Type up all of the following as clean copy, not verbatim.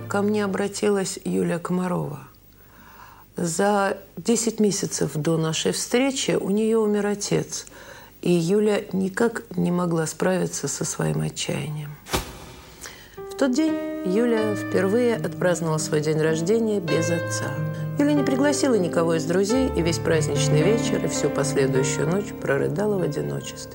ко мне обратилась Юлия Комарова. За 10 месяцев до нашей встречи у нее умер отец, и Юля никак не могла справиться со своим отчаянием. В тот день Юля впервые отпраздновала свой день рождения без отца. Юля не пригласила никого из друзей, и весь праздничный вечер и всю последующую ночь прорыдала в одиночестве.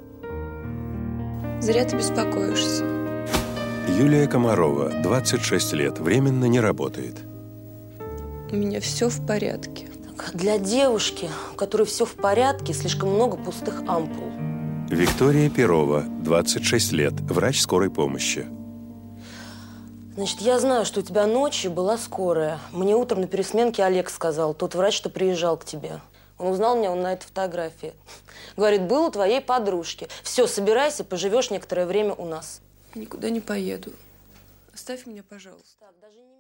Зря ты беспокоишься. Юлия Комарова, 26 лет, временно не работает. У меня все в порядке. Для девушки, у которой все в порядке, слишком много пустых ампул. Виктория Перова, 26 лет, врач скорой помощи. Значит, я знаю, что у тебя ночью была скорая. Мне утром на пересменке Олег сказал, тот врач, что приезжал к тебе. Он узнал меня, он на этой фотографии. Говорит, был у твоей подружки. Все, собирайся, поживешь некоторое время у нас. Никуда не поеду. Оставь меня, пожалуйста. Так, даже не